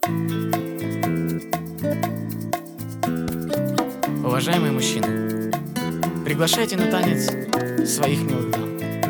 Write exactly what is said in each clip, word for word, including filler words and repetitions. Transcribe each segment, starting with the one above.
Уважаемые мужчины, приглашайте на танец своих милых дам.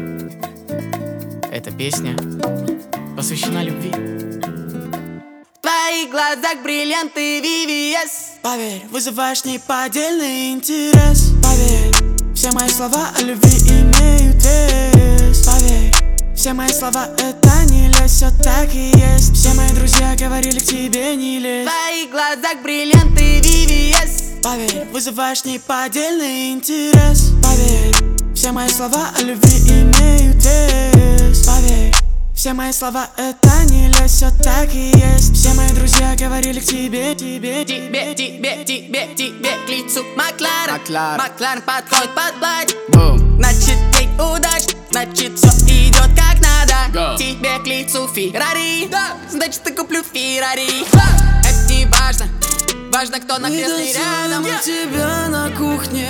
Эта песня посвящена любви. В твоих глазах бриллианты ви ви эс. Поверь, вызываешь неподдельный интерес. Поверь, все мои слова о любви имеют вес. Поверь, все мои слова это не лезь, все так и есть. Все мои друзья говорили к тебе не лезь. В твоих глазах бриллианты ви ви эс. Поверь, вызываешь неподдельный интерес. Поверь, все мои слова о любви имеют вес. Поверь, все мои слова это не лезь, все так и есть. Все мои друзья говорили к тебе, тебе, Тебе, тебе, тебе, тебе к лицу Макларен. Макларен. Макларен подходит под платье. Бум. Значит, день удач, значит, все идет как надо. Go. Тебе к лицу Феррари, значит, я куплю Феррари. Это не важно, важно, кто на Мы кресле рядом. танцуем у тебя на кухне,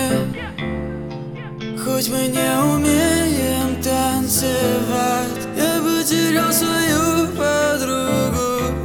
хоть мы не умеем танцевать. Я потерял свою подругу,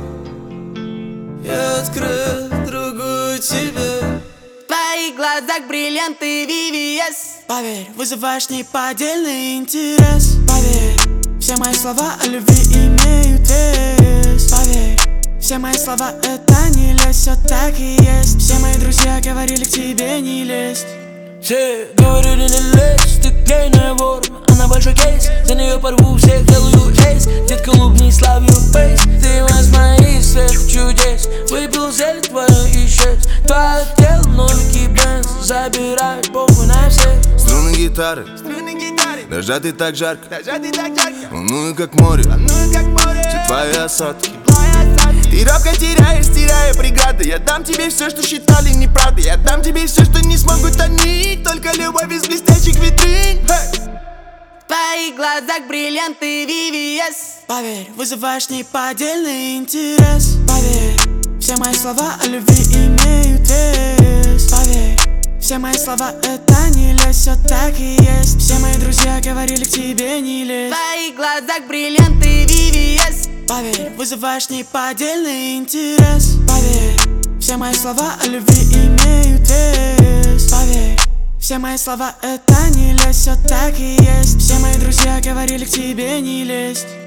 я открыл другую тебе. В твоих глазах бриллианты ви ви эс. Поверь, вызываешь неподдельный интерес. Поверь, все мои слова о любви имеют вес. Поверь, все мои слова это не лезь, все так и есть. Все мои друзья говорили к тебе не лезть. Все говорили не лезь, ты клейная вор, она большой кейс. За нее порву всех, делаю рейс. Детка, улыбнись, love you face. Ты из моих сверх чудес. Выпил зелень твою и исчез. Твое тело, новенький бенз. Забирает похуй на всех. Струны гитары, нажаты так жарко, волную как море, все твои осадки. Ты робко теряешь, теряя преграды. Я дам тебе все, что считали неправдой. Я дам тебе все, что не смогут они. Только любовь из блестящих витрин. Hey! В твоих глазах бриллианты ви ви эс. Поверь, вызываешь неподдельный интерес. Поверь, все мои слова о любви имеют вес. Поверь, все мои слова это не лезь, все так и есть. Все мои друзья говорили к тебе не В лезь. твоих глазах бриллианты ви ви эс. Поверь, вызываешь неподдельный интерес. Поверь, все мои слова о любви имеют вес. Поверь, все мои слова это не лезь, все так и есть. Все мои друзья говорили к тебе не лезть.